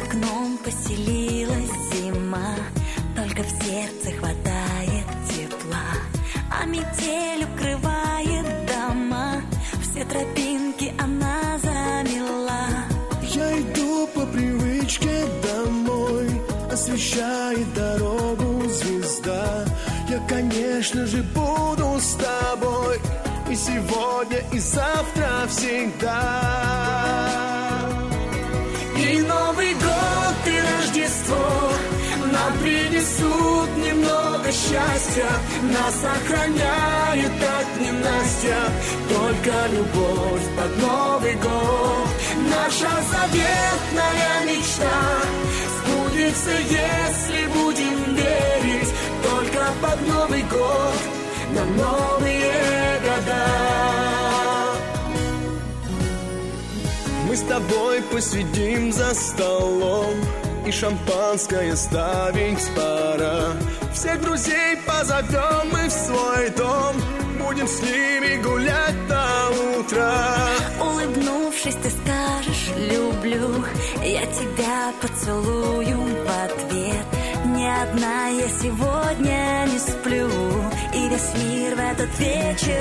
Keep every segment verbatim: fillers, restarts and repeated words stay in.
окном поселилась зима, только в сердце хватает тепла, а метель укрывает дома, все тропинки она замела. Я иду по привычке домой, освещает дорогу звезда. Я, конечно же, буду с тобой и сегодня, и завтра всегда. И Новый год, и Рождество нам принесут немного счастья. Нас охраняет от ненастья только любовь под Новый год. Наша заветная мечта сбудется, если будем верить. Только под Новый год, на новые года. Мы с тобой посидим за столом, и шампанское ставить пора. Всех друзей позовем мы в свой дом, будем с ними гулять до утра. Улыбнувшись, ты скажешь «люблю», я тебя поцелую в ответ. Ни одна я сегодня не сплю, и весь мир в этот вечер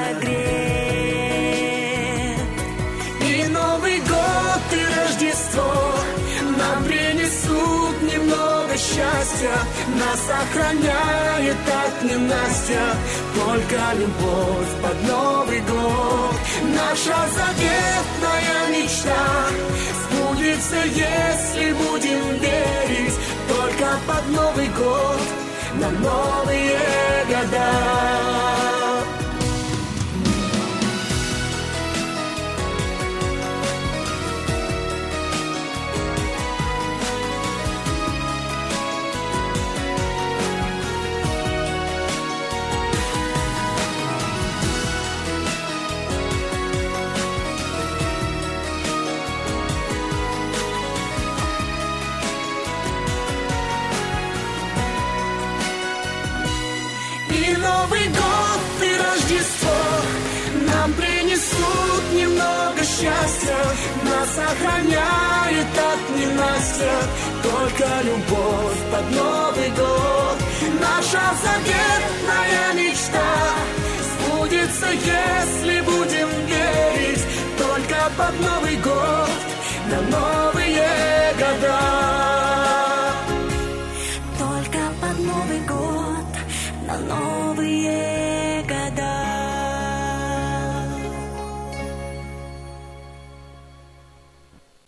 согрет. И Новый год, и Рождество нам принесут немного счастья. Нас охраняет от ненастья только любовь под Новый год. Наша заветная мечта сбудется, если будем верить. Только под Новый год, на новые года. Новый год и Рождество нам принесут немного счастья. Нас охраняет от ненастья только любовь под Новый год. Наша заветная мечта сбудется, если будем верить. Только под Новый год, на новые года. Только под Новый год, на новые